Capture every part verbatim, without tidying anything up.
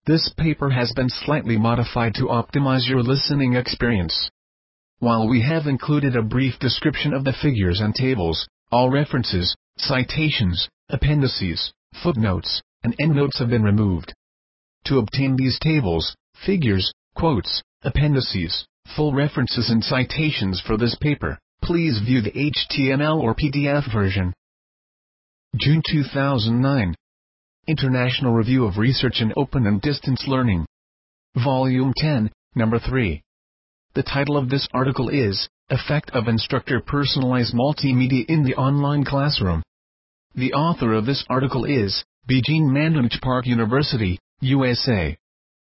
This paper has been slightly modified to optimize your listening experience. While we have included a brief description of the figures and tables, all references, citations, appendices, footnotes, and endnotes have been removed. To obtain these tables, figures, quotes, appendices, full references and citations for this paper, please view the H T M L or P D F version. June two thousand nine. International Review of Research in Open and Distance Learning. Volume ten, Number three. The title of this article is, Effect of Instructor Personalized Multimedia in the Online Classroom. The author of this article is, Bijeen Manoj Park University, U S A.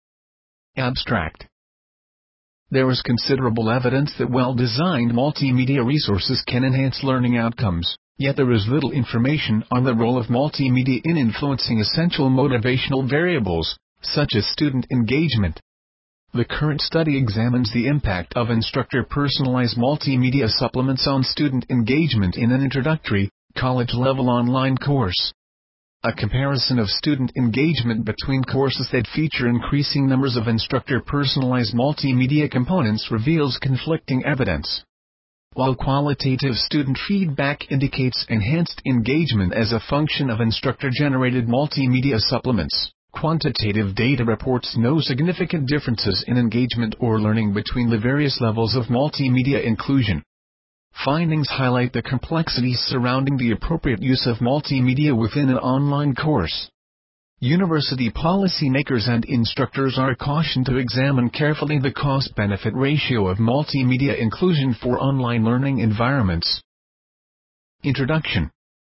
Abstract. There is considerable evidence that well-designed multimedia resources can enhance learning outcomes, yet there is little information on the role of multimedia in influencing essential motivational variables, such as student engagement. The current study examines the impact of instructor-personalized multimedia supplements on student engagement in an introductory, college-level online course. A comparison of student engagement between courses that feature increasing numbers of instructor-personalized multimedia components reveals conflicting evidence. While qualitative student feedback indicates enhanced engagement as a function of instructor-generated multimedia supplements, quantitative data reports no significant differences in engagement or learning between the various levels of multimedia inclusion. Findings highlight the complexities surrounding the appropriate use of multimedia within an online course. University policymakers and instructors are cautioned to examine carefully the cost-benefit ratio of multimedia inclusion for online learning environments. Introduction.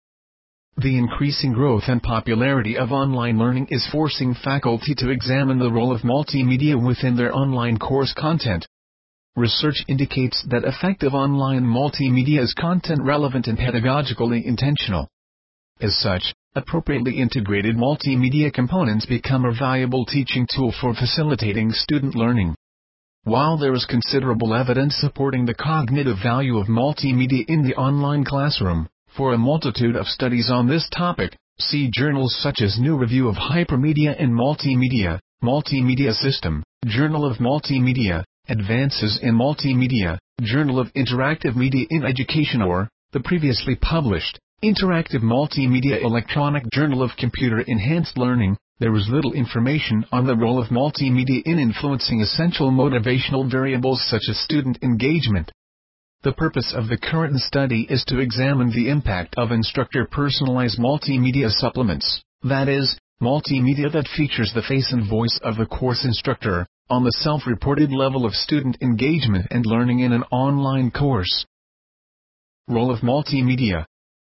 The increasing growth and popularity of online learning is forcing faculty to examine the role of multimedia within their online course content. Research indicates that effective online multimedia is content-relevant and pedagogically intentional. As such, appropriately integrated multimedia components become a valuable teaching tool for facilitating student learning. While there is considerable evidence supporting the cognitive value of multimedia in the online classroom, for a multitude of studies on this topic, see journals such as New Review of Hypermedia and Multimedia, Multimedia System, Journal of Multimedia, Advances in Multimedia, Journal of Interactive Media in Education, or the previously published Interactive Multimedia Electronic Journal of Computer Enhanced Learning. There is little information on the role of multimedia in influencing essential motivational variables such as student engagement. The purpose of the current study is to examine the impact of instructor-personalized multimedia supplements, that is, multimedia that features the face and voice of the course instructor, on the self-reported level of student engagement and learning in an online course. Role of multimedia.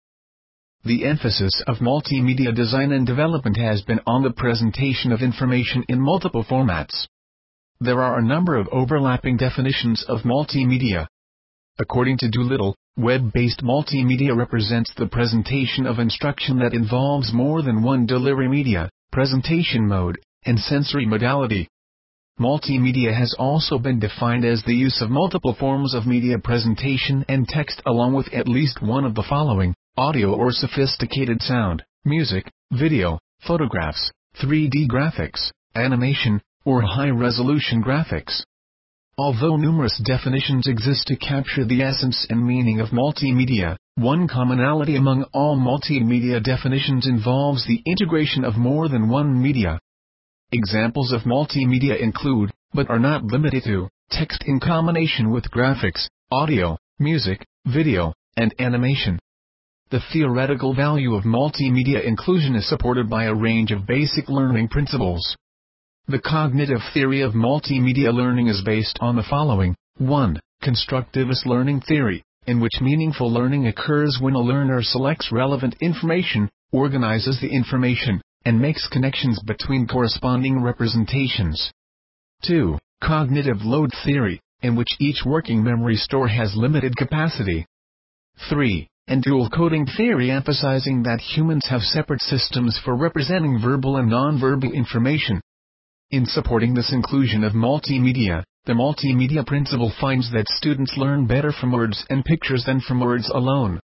The emphasis of multimedia design and development has been on the presentation of information in multiple formats. There are a number of overlapping definitions of multimedia. According to Doolittle, web-based multimedia represents the presentation of instruction that involves more than one delivery media, presentation mode, and sensory modality. Multimedia has also been defined as the use of multiple forms of media presentation and text along with at least one of the following: audio or sophisticated sound, music, video, photographs, three D graphics, animation, or high-resolution graphics. Although numerous definitions exist to capture the essence and meaning of multimedia, one commonality among all multimedia definitions involves the integration of more than one media. Examples of multimedia include, but are not limited to, text in combination with graphics, audio, music, video, and animation. The theoretical value of multimedia inclusion is supported by a range of basic learning principles. The cognitive theory of multimedia learning is based on the following: one. Constructivist learning theory, in which meaningful learning occurs when a learner selects relevant information, organizes the information, and makes connections between corresponding representations. two. Cognitive load theory, in which each working memory store has limited capacity. three. And dual coding theory, emphasizing that humans have separate systems for representing verbal and nonverbal information. In supporting this inclusion of multimedia, the multimedia principle finds that students learn better from words and pictures than from words alone.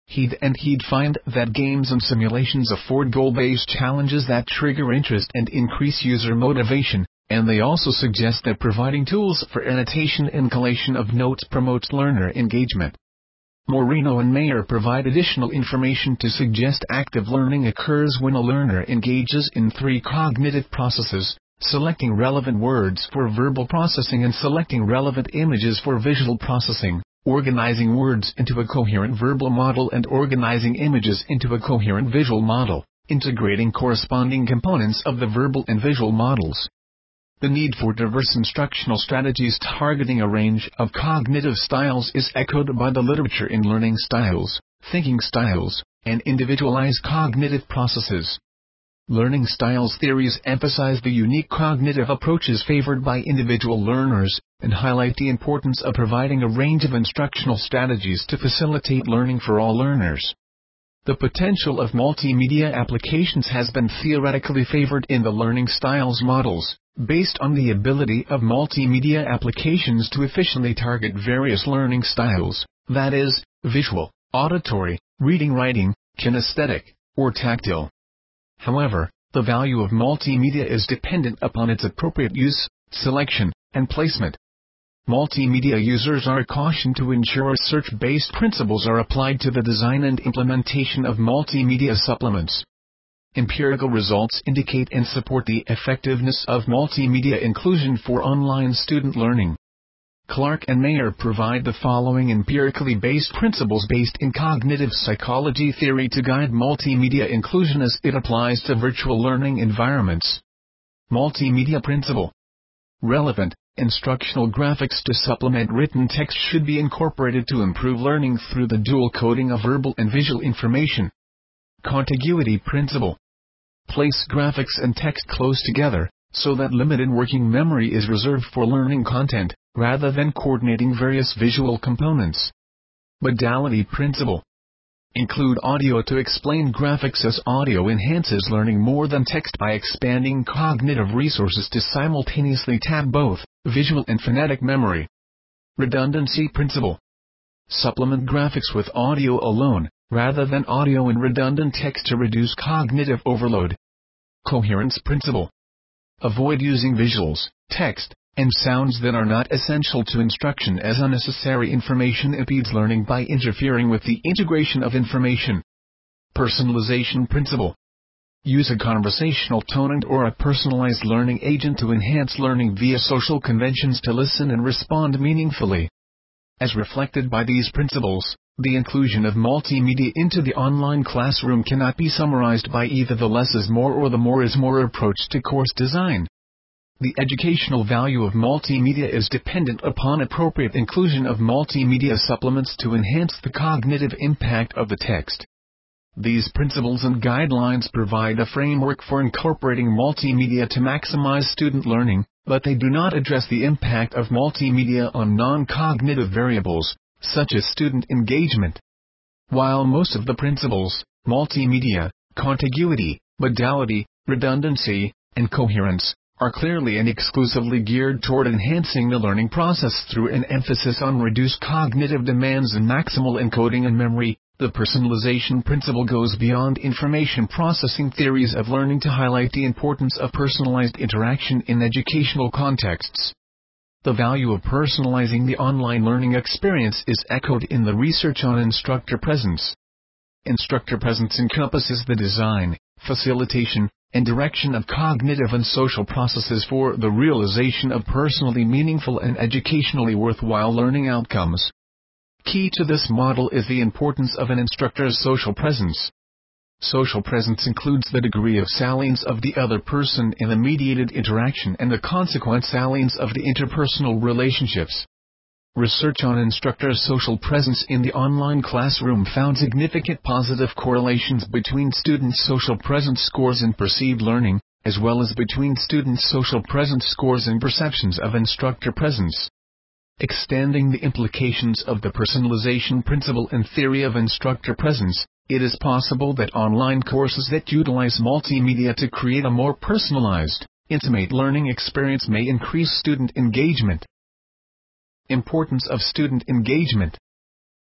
He'd and he'd find that games and simulations afford goal-based challenges that trigger interest and increase user motivation, and they also suggest that providing tools for annotation and collation of notes promotes learner engagement. Moreno and Mayer provide additional information to suggest active learning occurs when a learner engages in three cognitive processes: selecting relevant words for verbal processing and selecting relevant images for visual processing, organizing words into a coherent verbal model and organizing images into a coherent visual model, integrating corresponding components of the verbal and visual models. The need for diverse instructional strategies targeting a range of cognitive styles is echoed by the literature in learning styles, thinking styles, and individualized cognitive processes. Learning styles theories emphasize the unique cognitive approaches favored by individual learners, and highlight the importance of providing a range of instructional strategies to facilitate learning for all learners. The potential of multimedia applications has been theoretically favored in the learning styles models, based on the ability of multimedia applications to efficiently target various learning styles, that is, visual, auditory, reading-writing, kinesthetic, or tactile. However, the value of multimedia is dependent upon its appropriate use, selection, and placement. Multimedia users are cautioned to ensure search-based principles are applied to the design and implementation of multimedia supplements. Empirical results indicate and support the effectiveness of multimedia inclusion for online student learning. Clark and Mayer provide the following empirically based principles based in cognitive psychology theory to guide multimedia inclusion as it applies to virtual learning environments. Multimedia principle. Relevant, instructional graphics to supplement written text should be incorporated to improve learning through the dual coding of verbal and visual information. Contiguity principle. Place graphics and text close together, so that limited working memory is reserved for learning content, rather than coordinating various visual components. Modality principle. Include audio to explain graphics as audio enhances learning more than text by expanding cognitive resources to simultaneously tap both visual and phonetic memory. Redundancy principle. Supplement graphics with audio alone, rather than audio and redundant text to reduce cognitive overload. Coherence principle. Avoid using visuals, text, and sounds that are not essential to instruction, as unnecessary information impedes learning by interfering with the integration of information. Personalization principle. Use a conversational tone and or a personalized learning agent to enhance learning via social conventions to listen and respond meaningfully. As reflected by these principles, the inclusion of multimedia into the online classroom cannot be summarized by either the less is more or the more is more approach to course design. The educational value of multimedia is dependent upon appropriate inclusion of multimedia supplements to enhance the cognitive impact of the text. These principles and guidelines provide a framework for incorporating multimedia to maximize student learning, but they do not address the impact of multimedia on non-cognitive variables, such as student engagement. While most of the principles, multimedia, contiguity, modality, redundancy, and coherence, are clearly and exclusively geared toward enhancing the learning process through an emphasis on reduced cognitive demands and maximal encoding and memory, the personalization principle goes beyond information processing theories of learning to highlight the importance of personalized interaction in educational contexts. The value of personalizing the online learning experience is echoed in the research on instructor presence. Instructor presence encompasses the design, facilitation, and direction of cognitive and social processes for the realization of personally meaningful and educationally worthwhile learning outcomes. Key to this model is the importance of an instructor's social presence. Social presence includes the degree of salience of the other person in the mediated interaction and the consequent salience of the interpersonal relationships. Research on instructors' social presence in the online classroom found significant positive correlations between students' social presence scores and perceived learning, as well as between students' social presence scores and perceptions of instructor presence. Extending the implications of the personalization principle and theory of instructor presence, it is possible that online courses that utilize multimedia to create a more personalized, intimate learning experience may increase student engagement. Importance of student engagement.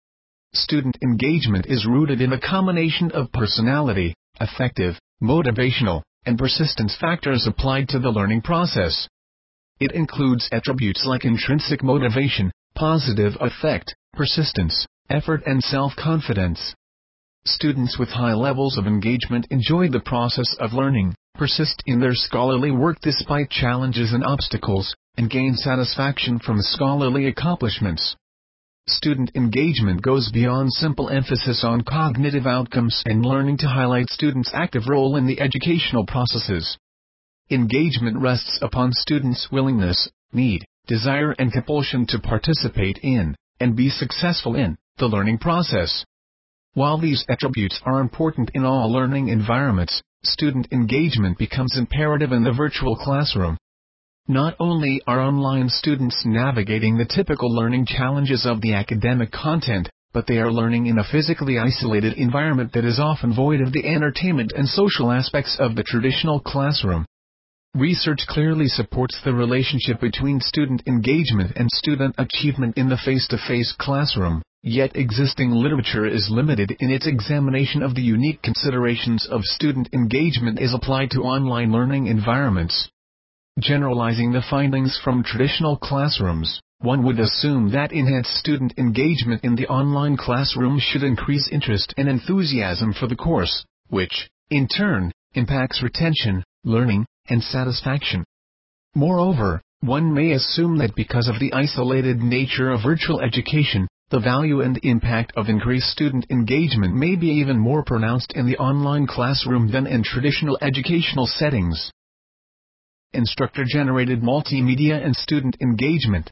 Student engagement is rooted in a combination of personality, affective, motivational, and persistence factors applied to the learning process. It includes attributes like intrinsic motivation, positive affect, persistence, effort, and self-confidence. Students with high levels of engagement enjoy the process of learning, persist in their scholarly work despite challenges and obstacles, and gain satisfaction from scholarly accomplishments. Student engagement goes beyond simple emphasis on cognitive outcomes and learning to highlight students' active role in the educational processes. Engagement rests upon students' willingness, need, desire, and compulsion to participate in, and be successful in, the learning process. While these attributes are important in all learning environments, student engagement becomes imperative in the virtual classroom. Not only are online students navigating the typical learning challenges of the academic content, but they are learning in a physically isolated environment that is often void of the entertainment and social aspects of the traditional classroom. Research clearly supports the relationship between student engagement and student achievement in the face-to-face classroom, yet existing literature is limited in its examination of the unique considerations of student engagement as applied to online learning environments. Generalizing the findings from traditional classrooms, one would assume that enhanced student engagement in the online classroom should increase interest and enthusiasm for the course, which, in turn, impacts retention, learning, and satisfaction. Moreover, one may assume that because of the isolated nature of virtual education, the value and impact of increased student engagement may be even more pronounced in the online classroom than in traditional educational settings. Instructor-generated multimedia and student engagement.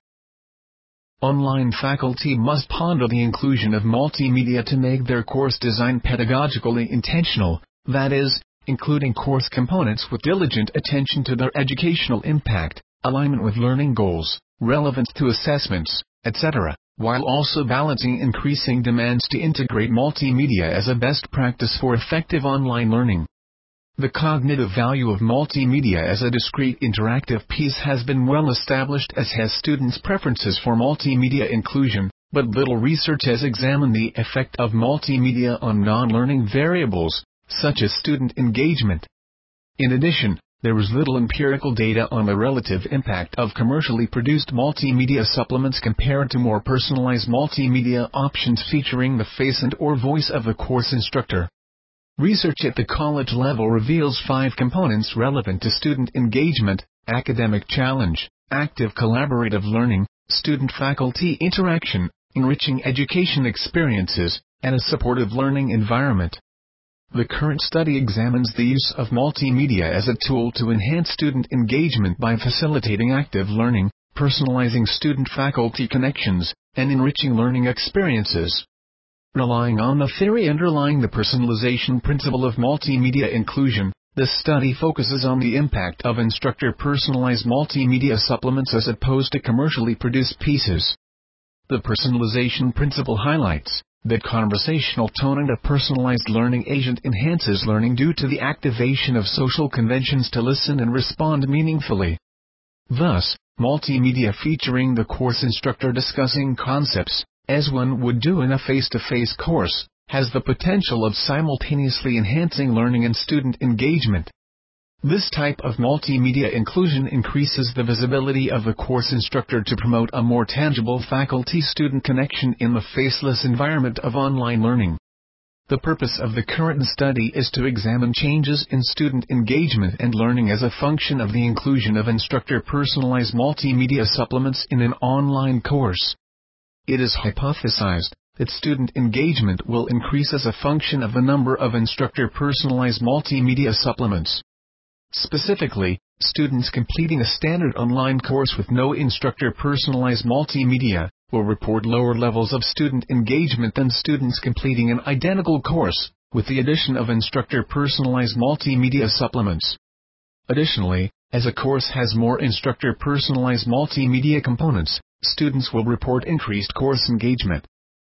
Online faculty must ponder the inclusion of multimedia to make their course design pedagogically intentional, that is, including course components with diligent attention to their educational impact, alignment with learning goals, relevance to assessments, et cetera, while also balancing increasing demands to integrate multimedia as a best practice for effective online learning. The cognitive value of multimedia as a discrete interactive piece has been well established, as has students' preferences for multimedia inclusion, but little research has examined the effect of multimedia on non-learning variables, such as student engagement. In addition, there is little empirical data on the relative impact of commercially produced multimedia supplements compared to more personalized multimedia options featuring the face and or voice of the course instructor. Research at the college level reveals five components relevant to student engagement: academic challenge, active collaborative learning, student-faculty interaction, enriching education experiences, and a supportive learning environment. The current study examines the use of multimedia as a tool to enhance student engagement by facilitating active learning, personalizing student-faculty connections, and enriching learning experiences. Relying on the theory underlying the personalization principle of multimedia inclusion, this study focuses on the impact of instructor-personalized multimedia supplements as opposed to commercially produced pieces. The personalization principle highlights that conversational tone and a personalized learning agent enhances learning due to the activation of social conventions to listen and respond meaningfully. Thus, multimedia featuring the course instructor discussing concepts, as one would do in a face-to-face course, has the potential of simultaneously enhancing learning and student engagement. This type of multimedia inclusion increases the visibility of the course instructor to promote a more tangible faculty-student connection in the faceless environment of online learning. The purpose of the current study is to examine changes in student engagement and learning as a function of the inclusion of instructor-personalized multimedia supplements in an online course. It is hypothesized that student engagement will increase as a function of the number of instructor-personalized multimedia supplements. Specifically, students completing a standard online course with no instructor-personalized multimedia will report lower levels of student engagement than students completing an identical course with the addition of instructor-personalized multimedia supplements. Additionally, as a course has more instructor-personalized multimedia components, students will report increased course engagement.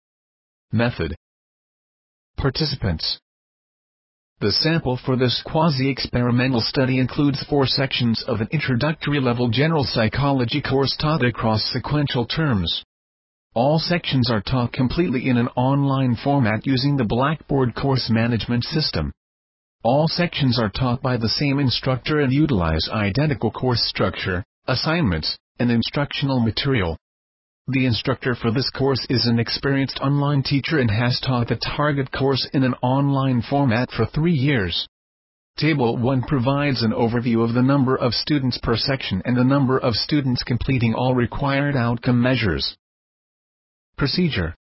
Method. Participants. The sample for this quasi-experimental study includes four sections of an introductory level general psychology course taught across sequential terms. All sections are taught completely in an online format using the Blackboard course management system. All sections are taught by the same instructor and utilize identical course structure, assignments, and instructional material. The instructor for this course is an experienced online teacher and has taught the target course in an online format for three years. Table one provides an overview of the number of students per section and the number of students completing all required outcome measures. Procedure.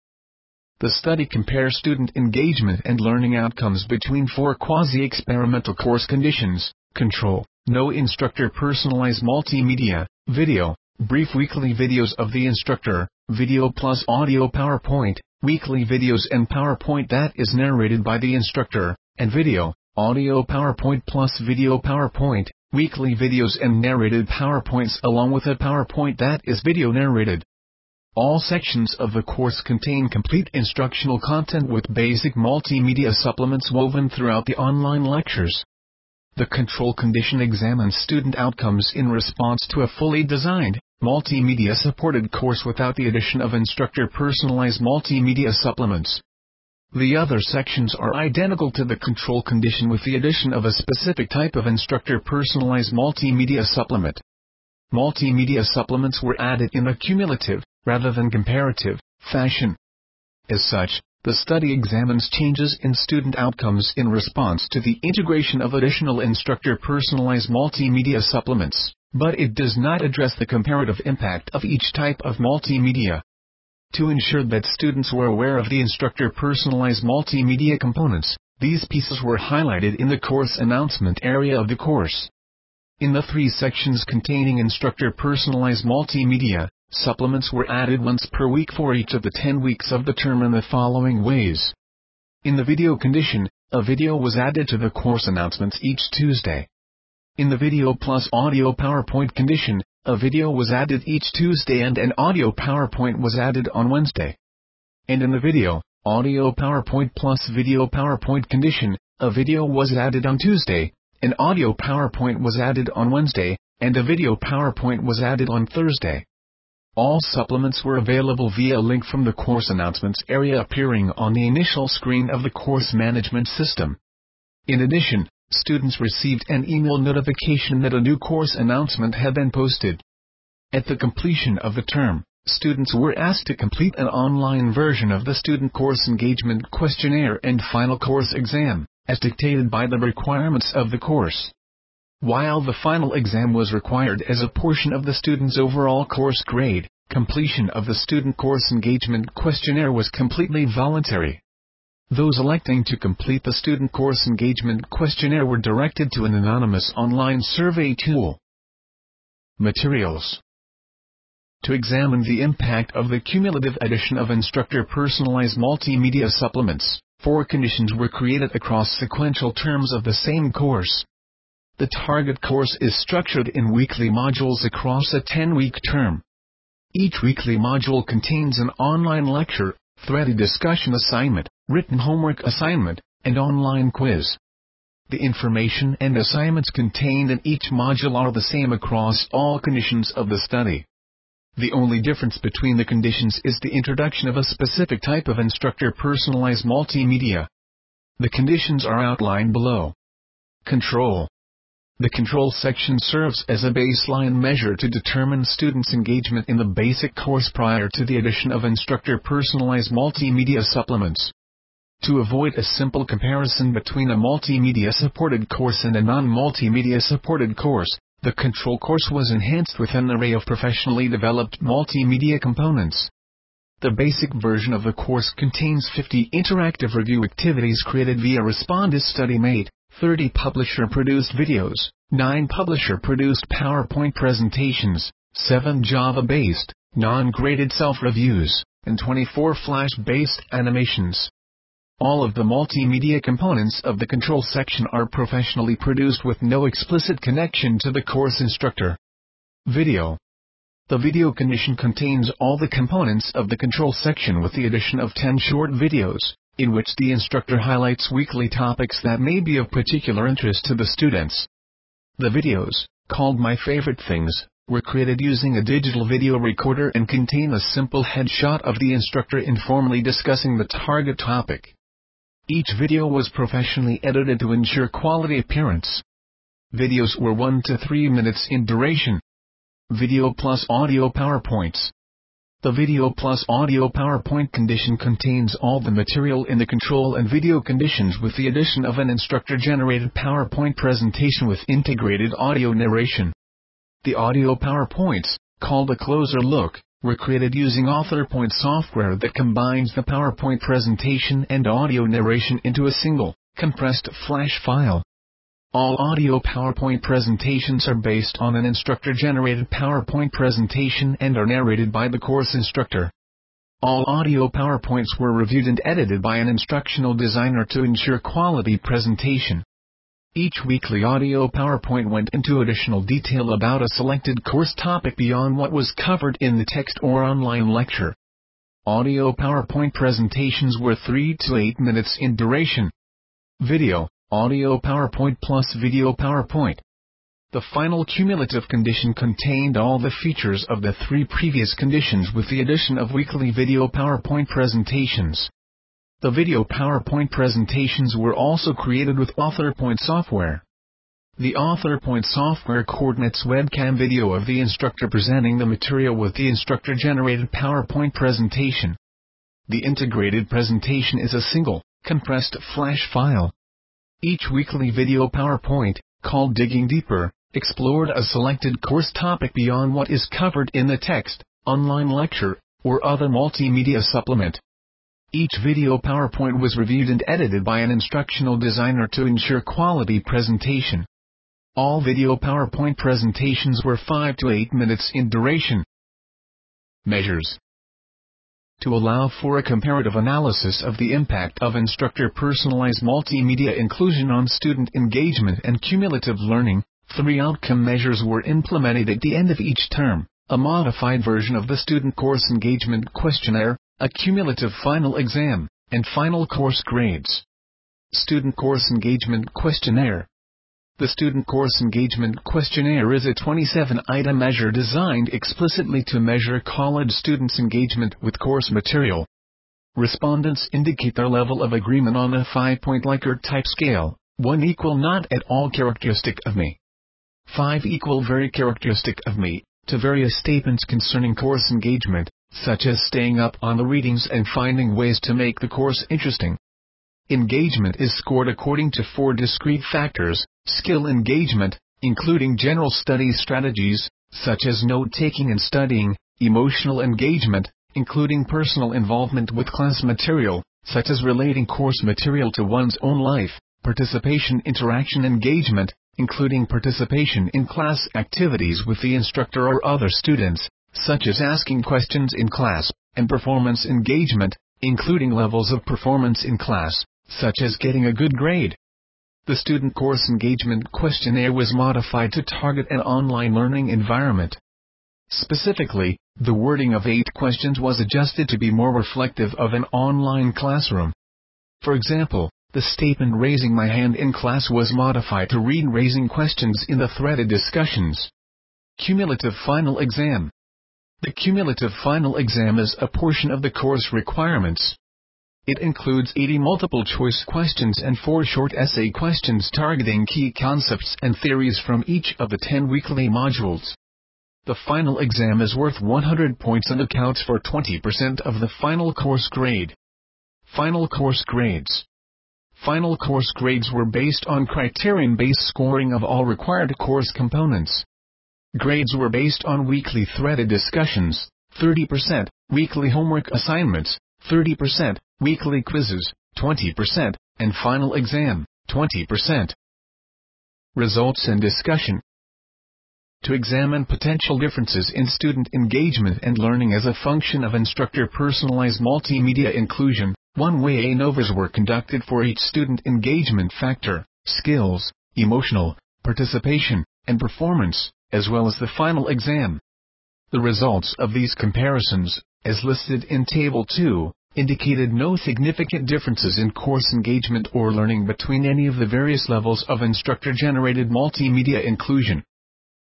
The study compares student engagement and learning outcomes between four quasi-experimental course conditions: control, no instructor, personalized multimedia, video, brief weekly videos of the instructor, video plus audio PowerPoint, weekly videos and PowerPoint that is narrated by the instructor, and video, audio PowerPoint plus video PowerPoint, weekly videos and narrated PowerPoints along with a PowerPoint that is video narrated. All sections of the course contain complete instructional content with basic multimedia supplements woven throughout the online lectures. The control condition examines student outcomes in response to a fully designed, multimedia-supported course without the addition of instructor-personalized multimedia supplements. The other sections are identical to the control condition with the addition of a specific type of instructor-personalized multimedia supplement. Multimedia supplements were added in a cumulative, rather than comparative, fashion. As such, the study examines changes in student outcomes in response to the integration of additional instructor-personalized multimedia supplements, but it does not address the comparative impact of each type of multimedia. To ensure that students were aware of the instructor-personalized multimedia components, these pieces were highlighted in the course announcement area of the course. In the three sections containing instructor-personalized multimedia, supplements were added once per week for each of the ten weeks of the term in the following ways. In the video condition, a video was added to the course announcements each Tuesday. In the video plus audio PowerPoint condition, a video was added each Tuesday and an audio PowerPoint was added on Wednesday. And in the video, audio PowerPoint plus video PowerPoint condition, a video was added on Tuesday, an audio PowerPoint was added on Wednesday, and a video PowerPoint was added on Thursday. All supplements were available via a link from the course announcements area appearing on the initial screen of the course management system. In addition, students received an email notification that a new course announcement had been posted. At the completion of the term, students were asked to complete an online version of the Student Course Engagement Questionnaire and Final Course Exam, as dictated by the requirements of the course. While the final exam was required as a portion of the student's overall course grade, completion of the Student Course Engagement Questionnaire was completely voluntary. Those electing to complete the Student Course Engagement Questionnaire were directed to an anonymous online survey tool. Materials. To examine the impact of the cumulative addition of instructor-personalized multimedia supplements, four conditions were created across sequential terms of the same course. The target course is structured in weekly modules across a ten-week term. Each weekly module contains an online lecture, threaded discussion assignment, written homework assignment, and online quiz. The information and assignments contained in each module are the same across all conditions of the study. The only difference between the conditions is the introduction of a specific type of instructor-personalized multimedia. The conditions are outlined below. Control. The control section serves as a baseline measure to determine students' engagement in the basic course prior to the addition of instructor-personalized multimedia supplements. To avoid a simple comparison between a multimedia-supported course and a non-multimedia-supported course, the control course was enhanced with an array of professionally developed multimedia components. The basic version of the course contains fifty interactive review activities created via Respondus StudyMate, thirty publisher-produced videos, nine publisher-produced PowerPoint presentations, seven Java-based, non-graded self-reviews, and twenty-four Flash-based animations. All of the multimedia components of the control section are professionally produced with no explicit connection to the course instructor. Video. The video condition contains all the components of the control section with the addition of ten short videos, in which the instructor highlights weekly topics that may be of particular interest to the students. The videos, called My Favorite Things, were created using a digital video recorder and contain a simple headshot of the instructor informally discussing the target topic. Each video was professionally edited to ensure quality appearance. Videos were one to three minutes in duration. Video plus audio PowerPoints. The video plus audio PowerPoint condition contains all the material in the control and video conditions with the addition of an instructor-generated PowerPoint presentation with integrated audio narration. The audio PowerPoints, called a closer look, were created using AuthorPoint software that combines the PowerPoint presentation and audio narration into a single, compressed flash file. All audio PowerPoint presentations are based on an instructor-generated PowerPoint presentation and are narrated by the course instructor. All audio PowerPoints were reviewed and edited by an instructional designer to ensure quality presentation. Each weekly audio PowerPoint went into additional detail about a selected course topic beyond what was covered in the text or online lecture. Audio PowerPoint presentations were three to eight minutes in duration. Video, audio PowerPoint plus video PowerPoint. The final cumulative condition contained all the features of the three previous conditions with the addition of weekly video PowerPoint presentations. The video PowerPoint presentations were also created with AuthorPoint software. The AuthorPoint software coordinates webcam video of the instructor presenting the material with the instructor-generated PowerPoint presentation. The integrated presentation is a single, compressed flash file. Each weekly video PowerPoint, called Digging Deeper, explored a selected course topic beyond what is covered in the text, online lecture, or other multimedia supplement. Each video PowerPoint was reviewed and edited by an instructional designer to ensure quality presentation. All video PowerPoint presentations were five to eight minutes in duration. Measures. To allow for a comparative analysis of the impact of instructor-personalized multimedia inclusion on student engagement and cumulative learning, three outcome measures were implemented at the end of each term: a modified version of the Student Course Engagement Questionnaire, a cumulative final exam, and final course grades. Student Course Engagement Questionnaire. The Student Course Engagement Questionnaire is a twenty-seven item measure designed explicitly to measure college students' engagement with course material. Respondents indicate their level of agreement on a five-point Likert type scale: one equal not at all characteristic of me, five equal very characteristic of me, to various statements concerning course engagement, such as staying up on the readings and finding ways to make the course interesting. Engagement is scored according to four discrete factors: skill engagement, including general study strategies, such as note-taking and studying; emotional engagement, including personal involvement with class material, such as relating course material to one's own life; participation interaction engagement, including participation in class activities with the instructor or other students, such as asking questions in class; and performance engagement, including levels of performance in class, such as getting a good grade. The Student Course Engagement Questionnaire was modified to target an online learning environment. Specifically, the wording of eight questions was adjusted to be more reflective of an online classroom. For example, the statement "raising my hand in class" was modified to read "raising questions in the threaded discussions." Cumulative Final Exam. The cumulative final exam is a portion of the course requirements. It includes eighty multiple-choice questions and four short essay questions targeting key concepts and theories from each of the ten weekly modules. The final exam is worth one hundred points and accounts for twenty percent of the final course grade. Final course grades. Final course grades were based on criterion-based scoring of all required course components. Grades were based on weekly threaded discussions, thirty percent, weekly homework assignments, thirty percent, weekly quizzes, twenty percent, and final exam, twenty percent. Results and discussion. To examine potential differences in student engagement and learning as a function of instructor-personalized multimedia inclusion, one-way ANOVAs were conducted for each student engagement factor: skills, emotional, participation, and performance, as well as the final exam. The results of these comparisons, as listed in Table two, indicated no significant differences in course engagement or learning between any of the various levels of instructor-generated multimedia inclusion.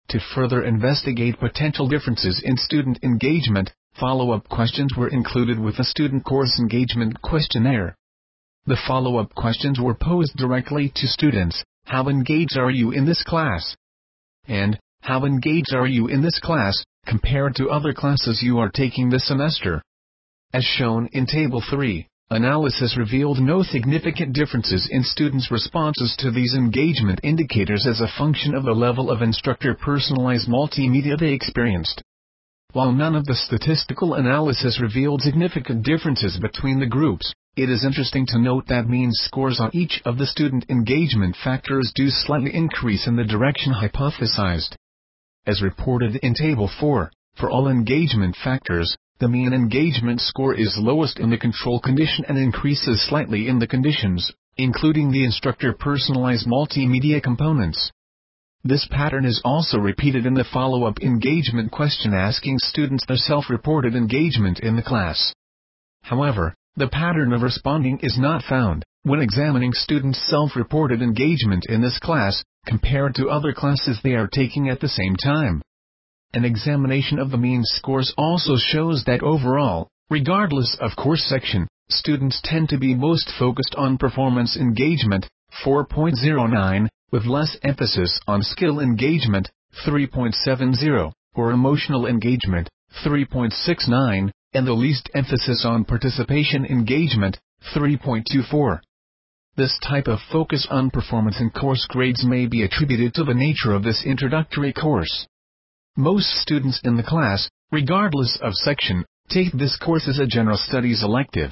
To further investigate potential differences in student engagement, follow-up questions were included with the student course engagement questionnaire. The follow-up questions were posed directly to students: how engaged are you in this class? And, how engaged are you in this class, compared to other classes you are taking this semester? As shown in Table three, analysis revealed no significant differences in students' responses to these engagement indicators as a function of the level of instructor-personalized multimedia they experienced. While none of the statistical analysis revealed significant differences between the groups, it is interesting to note that mean scores on each of the student engagement factors do slightly increase in the direction hypothesized. As reported in Table four, for all engagement factors, the mean engagement score is lowest in the control condition and increases slightly in the conditions, including the instructor-personalized multimedia components. This pattern is also repeated in the follow-up engagement question asking students their self-reported engagement in the class. However, the pattern of responding is not found when examining students' self-reported engagement in this class, compared to other classes they are taking at the same time. An examination of the mean scores also shows that overall, regardless of course section, students tend to be most focused on performance engagement, four point zero nine, with less emphasis on skill engagement, three point seven zero, or emotional engagement, three point six nine, and the least emphasis on participation engagement, three point two four. This type of focus on performance in course grades may be attributed to the nature of this introductory course. Most students in the class, regardless of section, take this course as a general studies elective.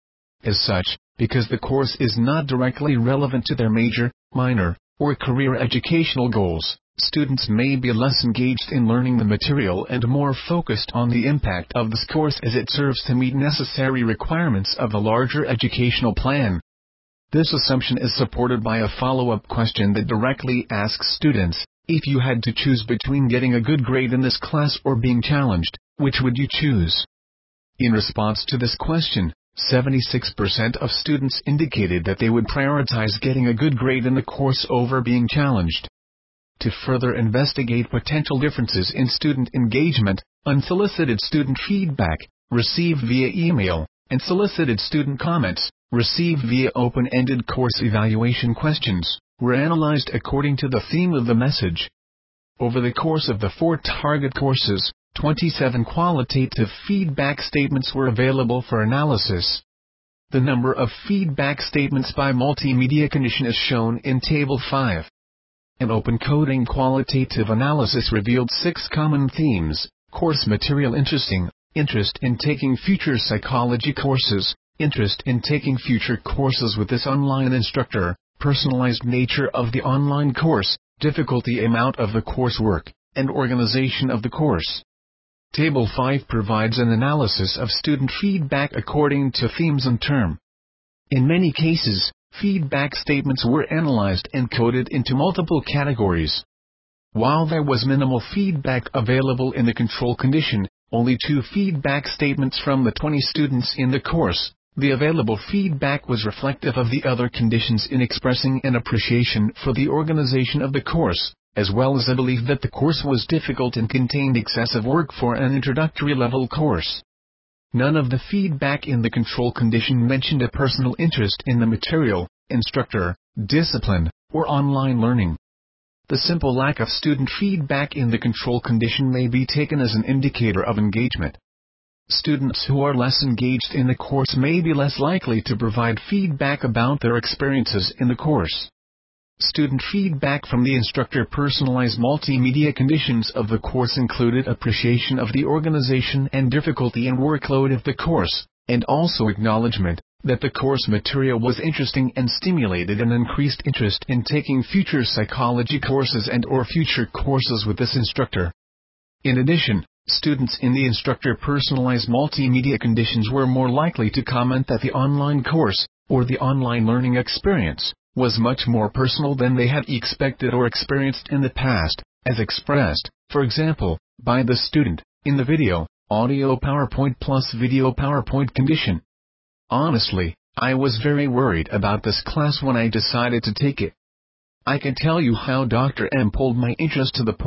As such, because the course is not directly relevant to their major, minor, or career educational goals, students may be less engaged in learning the material and more focused on the impact of this course as it serves to meet necessary requirements of the larger educational plan. This assumption is supported by a follow-up question that directly asks students, if you had to choose between getting a good grade in this class or being challenged, which would you choose? In response to this question, seventy-six percent of students indicated that they would prioritize getting a good grade in the course over being challenged. To further investigate potential differences in student engagement, unsolicited student feedback, received via email, and solicited student comments, received via open-ended course evaluation questions, were analyzed according to the theme of the message. Over the course of the four target courses, twenty-seven qualitative feedback statements were available for analysis. The number of feedback statements by multimedia condition is shown in Table five. An open coding qualitative analysis revealed six common themes: course material interesting, interest in taking future psychology courses, interest in taking future courses with this online instructor, personalized nature of the online course, difficulty amount of the coursework, and organization of the course. Table five provides an analysis of student feedback according to themes and term. In many cases, feedback statements were analyzed and coded into multiple categories. While there was minimal feedback available in the control condition, only two feedback statements from the twenty students in the course, the available feedback was reflective of the other conditions in expressing an appreciation for the organization of the course, as well as a belief that the course was difficult and contained excessive work for an introductory level course. None of the feedback in the control condition mentioned a personal interest in the material, instructor, discipline, or online learning. The simple lack of student feedback in the control condition may be taken as an indicator of engagement. Students who are less engaged in the course may be less likely to provide feedback about their experiences in the course. Student feedback from the instructor personalized multimedia conditions of the course included appreciation of the organization and difficulty and workload of the course, and also acknowledgement that the course material was interesting and stimulated an increased interest in taking future psychology courses and or future courses with this instructor. In addition, students in the instructor personalized multimedia conditions were more likely to comment that the online course, or the online learning experience, was much more personal than they had expected or experienced in the past, as expressed, for example, by the student, in the video, audio PowerPoint plus video PowerPoint condition. Honestly, I was very worried about this class when I decided to take it. I can tell you how Doctor M pulled my interest to the point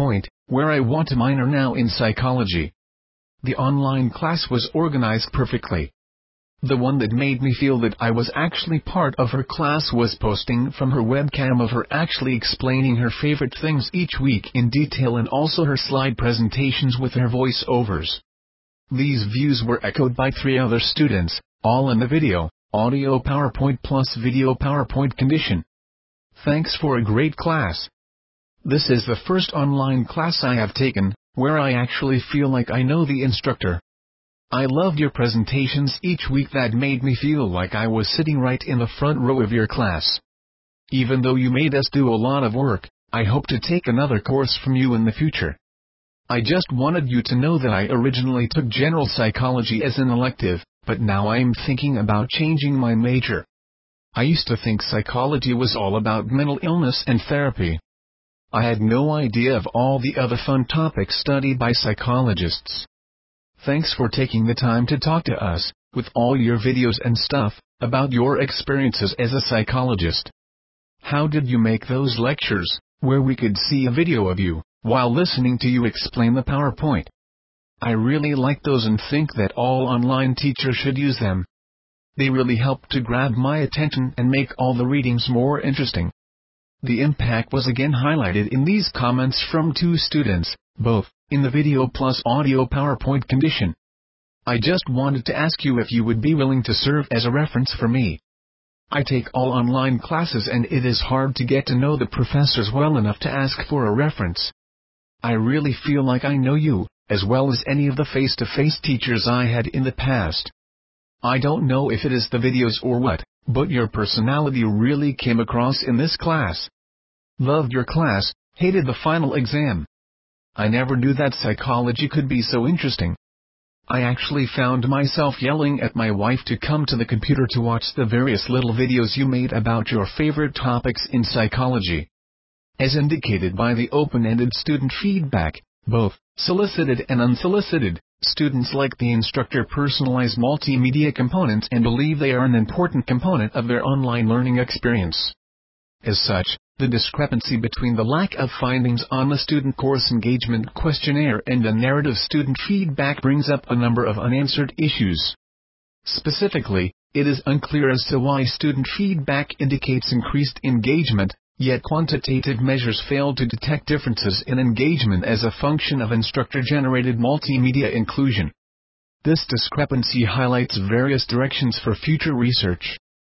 where I want to minor now in psychology. The online class was organized perfectly. The one that made me feel that I was actually part of her class was posting from her webcam of her actually explaining her favorite things each week in detail, and also her slide presentations with her voiceovers. These views were echoed by three other students, all in the video, audio PowerPoint plus video PowerPoint condition. Thanks for a great class. This is the first online class I have taken, where I actually feel like I know the instructor. I loved your presentations each week that made me feel like I was sitting right in the front row of your class. Even though you made us do a lot of work, I hope to take another course from you in the future. I just wanted you to know that I originally took general psychology as an elective, but now I am thinking about changing my major. I used to think psychology was all about mental illness and therapy. I had no idea of all the other fun topics studied by psychologists. Thanks for taking the time to talk to us, with all your videos and stuff, about your experiences as a psychologist. How did you make those lectures, where we could see a video of you, while listening to you explain the PowerPoint? I really like those and think that all online teachers should use them. They really help to grab my attention and make all the readings more interesting. The impact was again highlighted in these comments from two students, both in the video plus audio PowerPoint condition. I just wanted to ask you if you would be willing to serve as a reference for me. I take all online classes and it is hard to get to know the professors well enough to ask for a reference. I really feel like I know you, as well as any of the face-to-face teachers I had in the past. I don't know if it is the videos or what, but your personality really came across in this class. Loved your class, hated the final exam. I never knew that psychology could be so interesting. I actually found myself yelling at my wife to come to the computer to watch the various little videos you made about your favorite topics in psychology. As indicated by the open-ended student feedback, both solicited and unsolicited, students like the instructor personalized multimedia components and believe they are an important component of their online learning experience. As such, the discrepancy between the lack of findings on the student course engagement questionnaire and the narrative student feedback brings up a number of unanswered issues. Specifically, it is unclear as to why student feedback indicates increased engagement, yet quantitative measures fail to detect differences in engagement as a function of instructor-generated multimedia inclusion. This discrepancy highlights various directions for future research.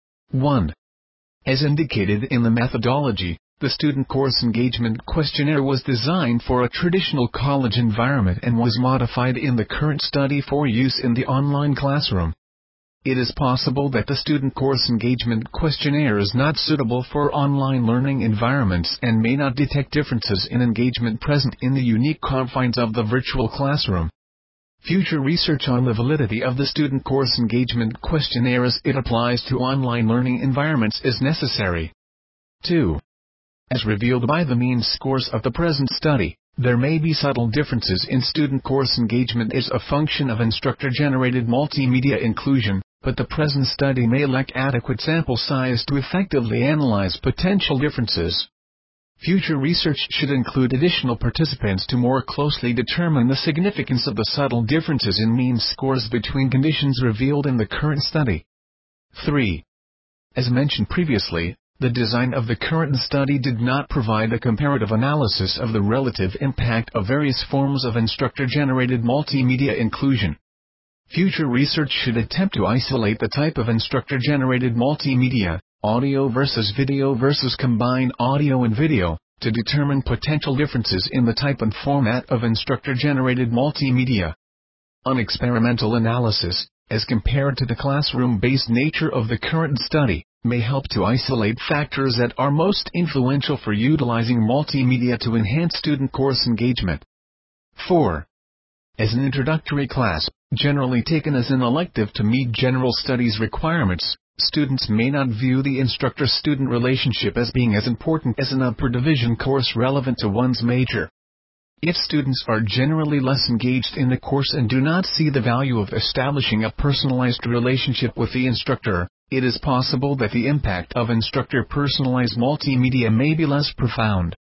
one. As indicated in the methodology, the student course engagement questionnaire was designed for a traditional college environment and was modified in the current study for use in the online classroom. It is possible that the student course engagement questionnaire is not suitable for online learning environments and may not detect differences in engagement present in the unique confines of the virtual classroom. Future research on the validity of the student course engagement questionnaire as it applies to online learning environments is necessary. two. As revealed by the mean scores of the present study, there may be subtle differences in student course engagement as a function of instructor-generated multimedia inclusion, but the present study may lack adequate sample size to effectively analyze potential differences. Future research should include additional participants to more closely determine the significance of the subtle differences in mean scores between conditions revealed in the current study. three. As mentioned previously, the design of the current study did not provide a comparative analysis of the relative impact of various forms of instructor-generated multimedia inclusion. Future research should attempt to isolate the type of instructor-generated multimedia, audio versus video versus combined audio and video, to determine potential differences in the type and format of instructor-generated multimedia. An experimental analysis, as compared to the classroom-based nature of the current study, may help to isolate factors that are most influential for utilizing multimedia to enhance student course engagement. four. As an introductory class, generally taken as an elective to meet general studies requirements, students may not view the instructor-student relationship as being as important as an upper division course relevant to one's major. If students are generally less engaged in the course and do not see the value of establishing a personalized relationship with the instructor, it is possible that the impact of instructor-personalized multimedia may be less profound.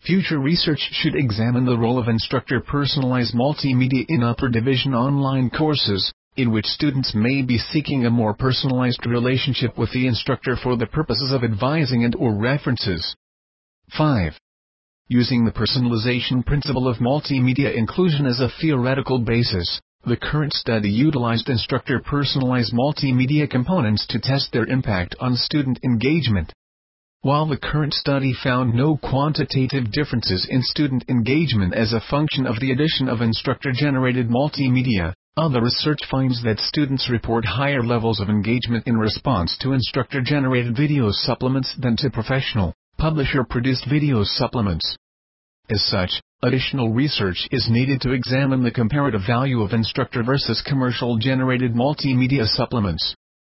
Future research should examine the role of instructor-personalized multimedia in upper division online courses, in which students may be seeking a more personalized relationship with the instructor for the purposes of advising and/or references. five. Using the personalization principle of multimedia inclusion as a theoretical basis, the current study utilized instructor-personalized multimedia components to test their impact on student engagement. While the current study found no quantitative differences in student engagement as a function of the addition of instructor-generated multimedia, other research finds that students report higher levels of engagement in response to instructor-generated video supplements than to professional, publisher-produced video supplements. As such, additional research is needed to examine the comparative value of instructor versus commercial-generated multimedia supplements.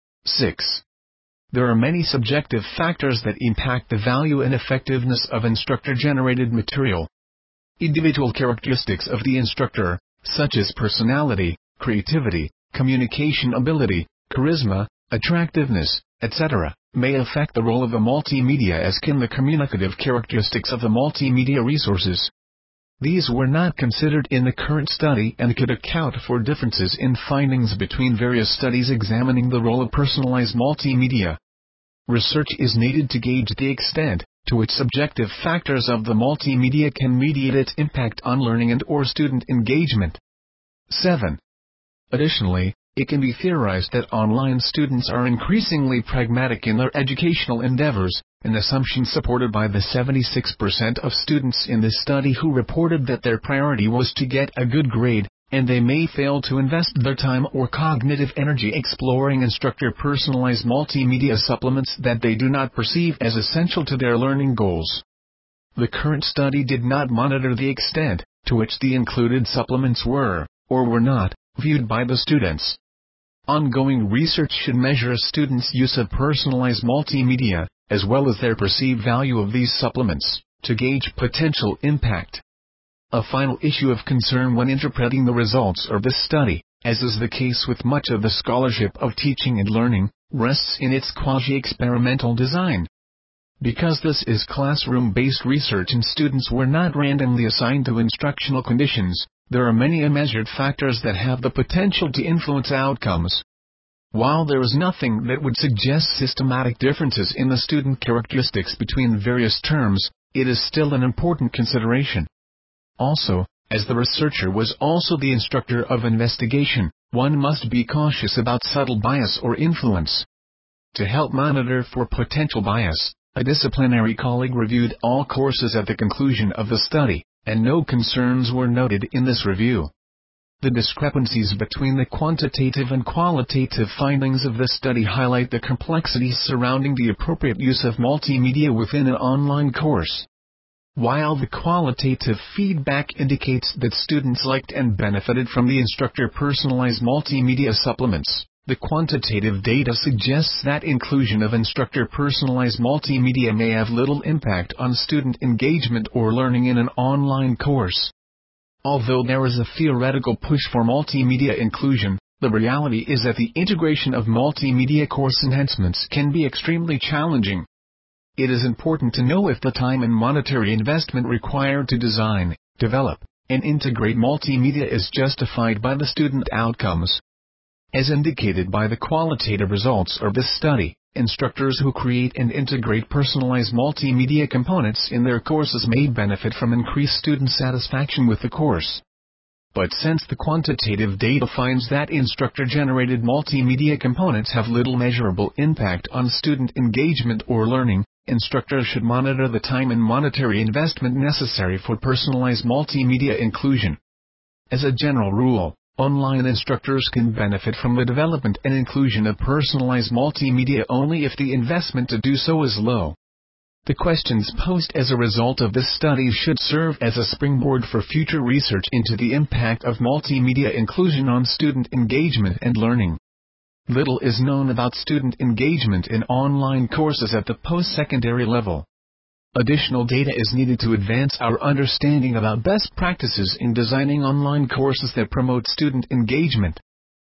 six. There are many subjective factors that impact the value and effectiveness of instructor-generated material. Individual characteristics of the instructor, such as personality, creativity, communication ability, charisma, attractiveness, et cetera, may affect the role of a multimedia, as can the communicative characteristics of the multimedia resources. These were not considered in the current study and could account for differences in findings between various studies examining the role of personalized multimedia. Research is needed to gauge the extent to which subjective factors of the multimedia can mediate its impact on learning and/or student engagement. seven. Additionally, it can be theorized that online students are increasingly pragmatic in their educational endeavors, an assumption supported by the seventy-six percent of students in this study who reported that their priority was to get a good grade, and they may fail to invest their time or cognitive energy exploring instructor-personalized multimedia supplements that they do not perceive as essential to their learning goals. The current study did not monitor the extent to which the included supplements were, or were not, viewed by the students. Ongoing research should measure a student's use of personalized multimedia, as well as their perceived value of these supplements, to gauge potential impact. A final issue of concern when interpreting the results of this study, as is the case with much of the scholarship of teaching and learning, rests in its quasi-experimental design. Because this is classroom-based research and students were not randomly assigned to instructional conditions, there are many unmeasured factors that have the potential to influence outcomes. While there is nothing that would suggest systematic differences in the student characteristics between various terms, it is still an important consideration. Also, as the researcher was also the instructor of investigation, one must be cautious about subtle bias or influence. To help monitor for potential bias, a disciplinary colleague reviewed all courses at the conclusion of the study, and no concerns were noted in this review. The discrepancies between the quantitative and qualitative findings of this study highlight the complexities surrounding the appropriate use of multimedia within an online course. While the qualitative feedback indicates that students liked and benefited from the instructor-personalized multimedia supplements, the quantitative data suggests that inclusion of instructor-personalized multimedia may have little impact on student engagement or learning in an online course. Although there is a theoretical push for multimedia inclusion, the reality is that the integration of multimedia course enhancements can be extremely challenging. It is important to know if the time and monetary investment required to design, develop, and integrate multimedia is justified by the student outcomes. As indicated by the qualitative results of this study, instructors who create and integrate personalized multimedia components in their courses may benefit from increased student satisfaction with the course. But since the quantitative data finds that instructor-generated multimedia components have little measurable impact on student engagement or learning, instructors should monitor the time and monetary investment necessary for personalized multimedia inclusion. As a general rule, online instructors can benefit from the development and inclusion of personalized multimedia only if the investment to do so is low. The questions posed as a result of this study should serve as a springboard for future research into the impact of multimedia inclusion on student engagement and learning. Little is known about student engagement in online courses at the post-secondary level. Additional data is needed to advance our understanding about best practices in designing online courses that promote student engagement.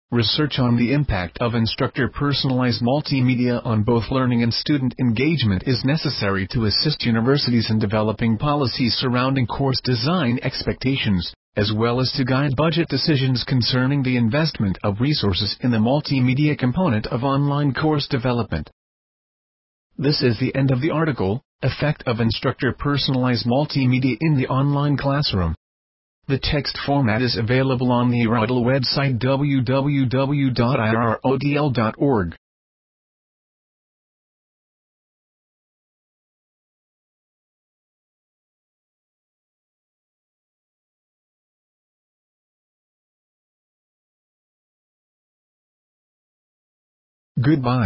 Research on the impact of instructor-personalized multimedia on both learning and student engagement is necessary to assist universities in developing policies surrounding course design expectations, as well as to guide budget decisions concerning the investment of resources in the multimedia component of online course development. This is the end of the article, Effect of Instructor-Personalized Multimedia in the Online Classroom. The text format is available on the I R O D L website w w w dot i r o d l dot org. Goodbye.